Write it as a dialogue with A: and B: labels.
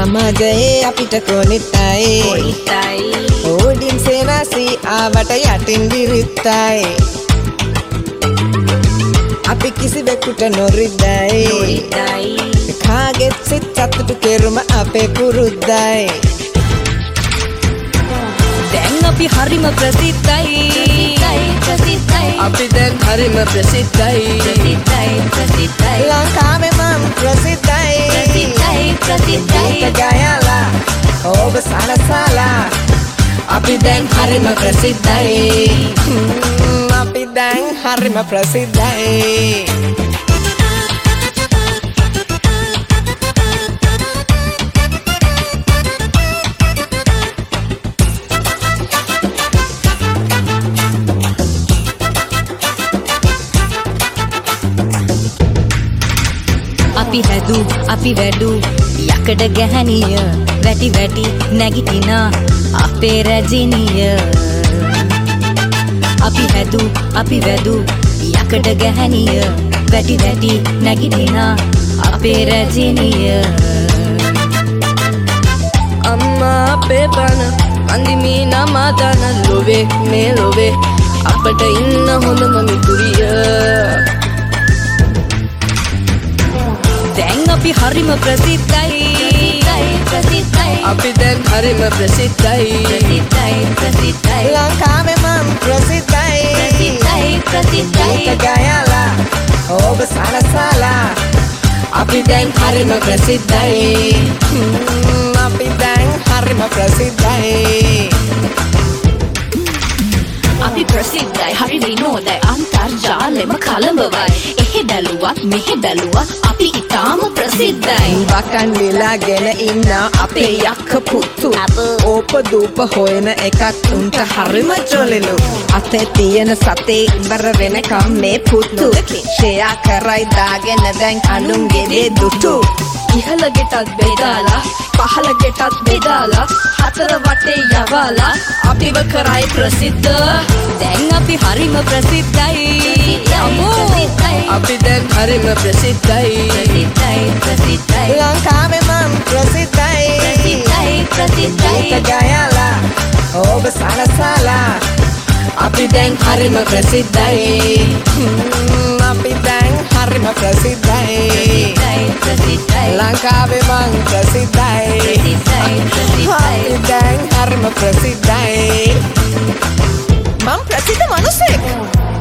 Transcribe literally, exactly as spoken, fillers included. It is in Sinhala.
A: සමාජයේ අපිට කොනිටයි
B: කොනිටයි
A: ඕඩින් සේනාසී ආවට යටින් විරිත්තයි අපි කිසිවෙකුට නොරිද්දයි
B: නොරිද්දයි
A: කාගෙත් සිත් සතුටු කෙරුම අපේ පුරුද්දයි
B: දැන් අපි හරිම ප්‍රසිද්ධයි ප්‍රසිද්ධයි
C: අපි දැන් හරිම ප්‍රසිද්ධයි
B: ප්‍රසිද්ධයි ප්‍රසිද්ධයි
A: ලංකාවේ මම ප්‍රසිද්ධයි
B: ප්‍රසිද්ධයි ප්‍රසිද්ධයි
A: ගයලා ඔබ සලසලා
C: අපි දැන් හරිම ප්‍රසිද්ධයි
A: අපි දැන් හරිම ප්‍රසිද්ධයි
B: අපි හැදු අපි වැඩු යකඩ ගැහණිය වැටි වැටි නැගිටින අපේ රැජිනිය අපි හැදු අපි වැඩු යකඩ ගැහණිය වැටි වැටි නැගිටින අපේ රැජිනිය
C: අම්මා අපේ බන අන්දිමී නමාදන ලොවේ මේ ලොවේ අපට ඉන්න හොඳම මිතුරිය
B: දැන් අපි හරිම ප්‍රසිද්ධයි ප්‍රසිද්ධයි
C: අපි දැන් හරිම ප්‍රසිද්ධයි
B: ප්‍රසිද්ධයි ප්‍රසිද්ධයි
A: ලංකාවේ මම ප්‍රසිද්ධයි
B: ප්‍රසිද්ධයි ප්‍රසිද්ධයි
A: ගයලා ඔබ සලසලා
C: අපි දැන් හරිම ප්‍රසිද්ධයි
A: අපි දැන් හරිම ප්‍රසිද්ධයි
B: අපි ප්‍රසිද්ධයි හරි විනෝදයි අන්තර්ජාලෙම කලඹවයි එහෙ බැලුවත් මෙහෙ බැලුවත් අපි ඉතාම ප්‍රසිද්ධයි
A: බකන් වෙලාගෙන ඉන්න අපේ යක්ක පුතු ඕප දූප හොයන එකක් උන්ට හරිම ජොලිලු අතේ තියෙන සතේ ඉවර වෙනකම් මේ පුතු ෂෙයා කරයි දාගෙන දැන් අනුන්ගේ දුටු
C: ඉහළ ගෙටත් බෙදාලා පහළ ගෙටත් බෙදාලා හතර වටේ යවලා අපිව කරයි ප්‍රසිද්ධ
B: දැන් අපි හරිම ප්‍රසිද්ධයි
C: අපි දැන් හරිම ප්‍රසිද්ධයි
B: ප්‍රසිද්ධයි ප්‍රසිද්ධයි
A: ලංකාවේ මම ප්‍රසිද්ධයි
B: ප්‍රසිද්ධයි ප්‍රසිද්ධයි
A: ගයලා ඔබ සලසලා
C: අපි දැන් හරිම ප්‍රසිද්ධයි
A: අපි දැන් හරිම ප්‍රසිද්ධයි
B: ප්‍රසිද්ධයි
A: ලංකාවේ මං ප්‍රසිද්ධයි
B: ප්‍රසිද්ධයි ප්‍රසිද්ධයි
A: අපි දැන් හරිම ප්‍රසිද්ධයි මං ප්‍රසිද්ධ මනුස්සයෙක්